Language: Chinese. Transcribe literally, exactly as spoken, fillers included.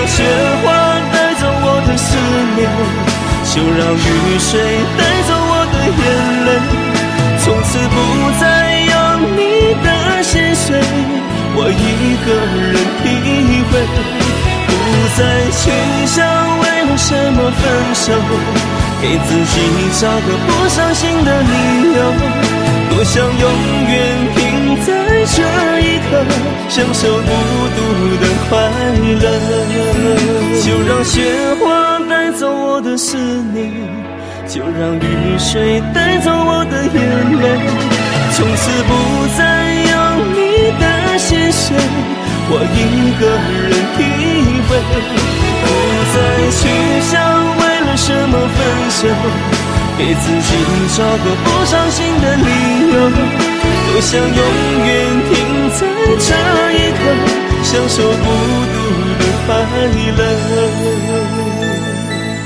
雪花带走我的思念，就让雨水带走我的眼泪，从此不再有你的心碎，我一个人体会，不再去想为了什么分手，给自己找个不伤心的理由，多想永远停在这一刻，享受孤独的快乐。就让雪花带走我的思念，就让雨水带走我的眼泪，从此不再有你的心碎，我一个人体会，不再去想为了什么分手，给自己找个不伤心的理由，多想永远停在这一刻，享受孤独的快乐。